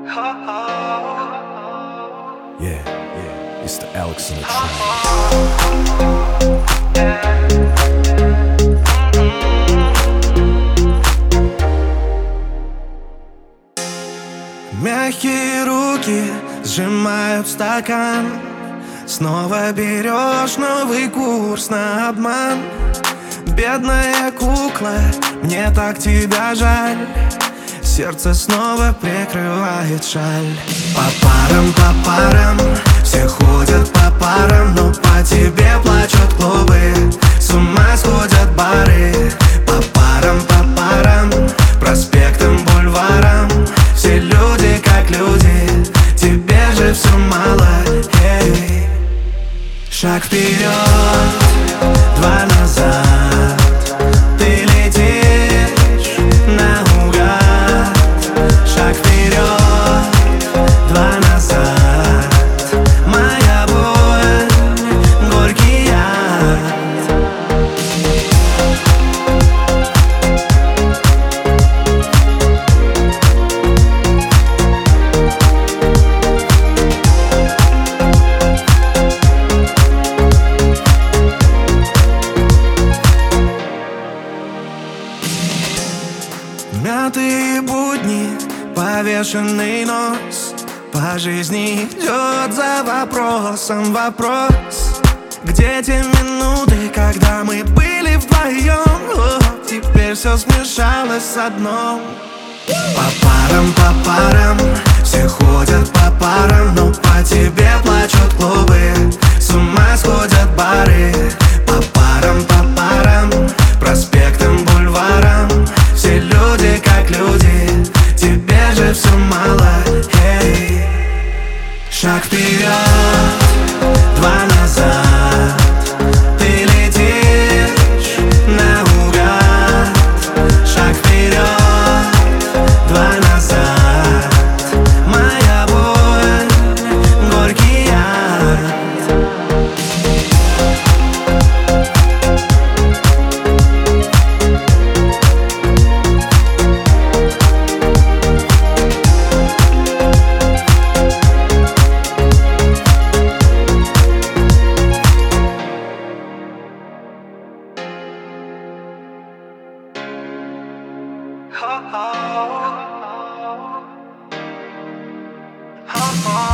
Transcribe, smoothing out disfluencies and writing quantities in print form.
Yeah, it's the Alex on the track. Мягкие руки сжимают стакан. Снова берешь новый курс на обман. Бедная кукла, мне так тебя жаль. Сердце снова прикрывает шаль. По парам, все ходят по парам, но по тебе плачут клубы, с ума сходят бары. По парам, проспектам, бульварам, все люди как люди, тебе же все мало. Эй. Шаг вперед, два назад, ты летишь наугад. Шаг вперед, два назад, моя боль, горький яд. Мятые будни, повешенный нос, по жизни идет за вопросом вопрос. Где те минуты, когда мы были вдвоем? О, теперь все смешалось с одном. По парам, все ходят по парам, но по тебе плачут клубы, с ума сходят бары. По парам, проспектам, бульварам, все люди как люди, тебе же все мало. Эй. Шаг вперед, два назад, ты летишь наугад. Шаг вперед, два назад, моя боль, горький яд. Oh, oh, oh.